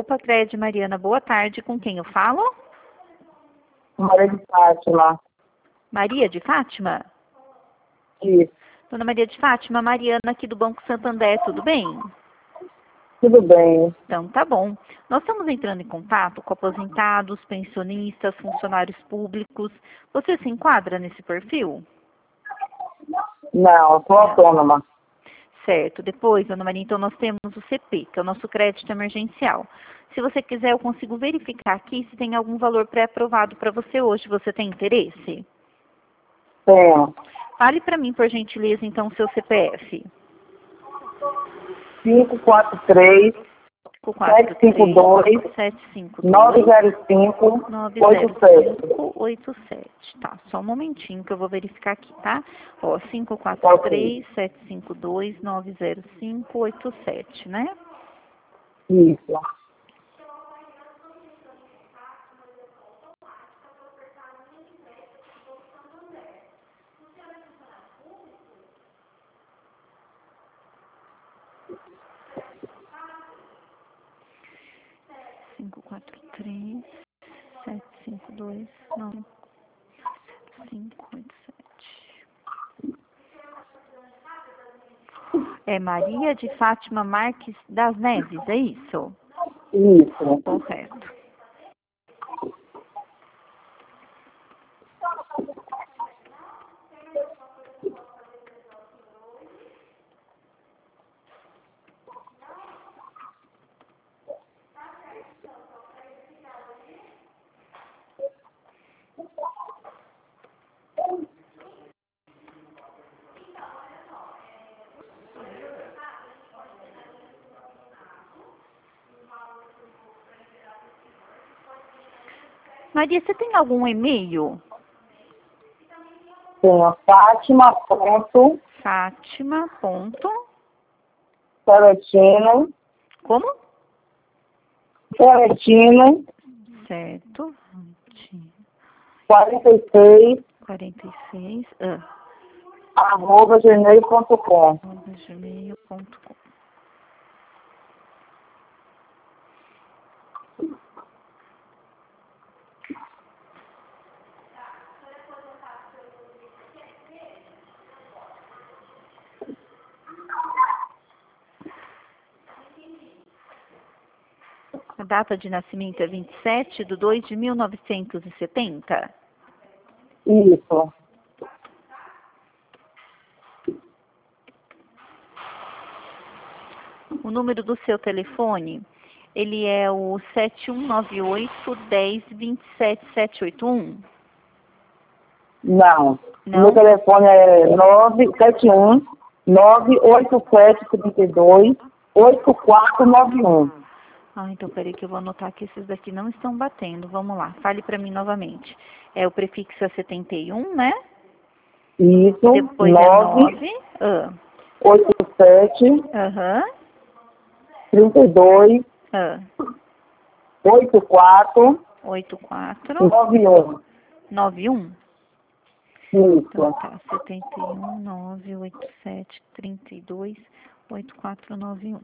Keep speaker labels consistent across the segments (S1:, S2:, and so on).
S1: Opa, Crédito Mariana, boa tarde. Com quem eu falo?
S2: Maria de Fátima.
S1: Maria de Fátima?
S2: Isso.
S1: Dona Maria de Fátima, Mariana aqui do Banco Santander, tudo bem?
S2: Tudo bem.
S1: Então, tá bom. Nós estamos entrando em contato com aposentados, pensionistas, funcionários públicos. Você se enquadra nesse perfil?
S2: Não, eu sou autônoma.
S1: Certo. Depois, Dona Maria, então nós temos o CP, que é o nosso crédito emergencial. Se você quiser, eu consigo verificar aqui se tem algum valor pré-aprovado para você hoje. Você tem interesse?
S2: Tenho.
S1: Fale para mim, por gentileza, então, o seu CPF.
S2: 543 752 905 87.
S1: 87. Tá, só um momentinho que eu vou verificar aqui, tá? Ó, 543 752 905 87, né?
S2: Isso.
S1: Cinco, quatro, três, 752 905 87. É Maria de Fátima Marques das Neves, é isso?
S2: Isso.
S1: Correto. Maria, você tem algum e-mail?
S2: Tenho Fátima.
S1: Fátima.
S2: Celestino.
S1: Como?
S2: Celestino.
S1: Certo.
S2: 46.
S1: 46.
S2: @gmail.com.
S1: gmail.com. A data de nascimento é 27/2/1970.
S2: Isso.
S1: O número do seu telefone, ele é o 7198-10-27-781?
S2: Não.
S1: Não?
S2: Meu telefone é 971 98732 8491.
S1: Ah, então peraí que eu vou anotar que esses daqui não estão batendo. Vamos lá, fale para mim novamente. É o prefixo é 71, né?
S2: Isso.
S1: Depois é 9.
S2: 87
S1: Aham.
S2: 32 84
S1: 84
S2: 91.
S1: 91.
S2: Isso.
S1: Então tá, 71 987 32 8491.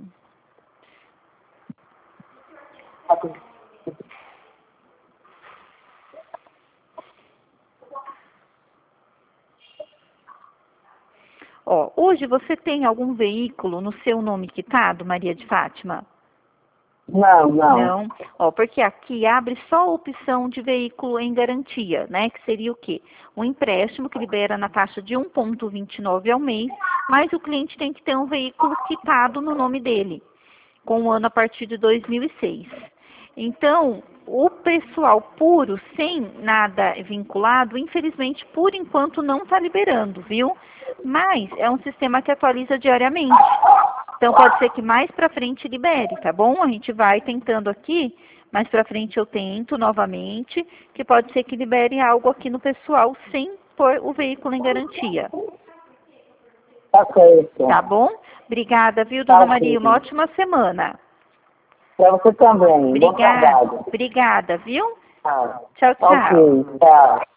S1: Ó, hoje você tem algum veículo no seu nome quitado, Maria de Fátima?
S2: Não.
S1: Não. Ó, porque aqui abre só a opção de veículo em garantia, né? Que seria o quê? Um empréstimo que libera na taxa de 1,29 ao mês, mas o cliente tem que ter um veículo quitado no nome dele, com um ano a partir de 2006. Então, o pessoal puro, sem nada vinculado, infelizmente, por enquanto, não está liberando, viu? Mas é um sistema que atualiza diariamente. Então, pode ser que mais para frente libere, tá bom? A gente vai tentando aqui, mais para frente eu tento novamente, que pode ser que libere algo aqui no pessoal sem pôr o veículo em garantia.
S2: Tá certo.
S1: Tá bom? Obrigada, viu, dona Maria? Uma ótima semana.
S2: Pra você também. Bom trabalho.
S1: Obrigada, viu?
S2: Tá.
S1: Tchau, tchau.
S2: Ok, tchau.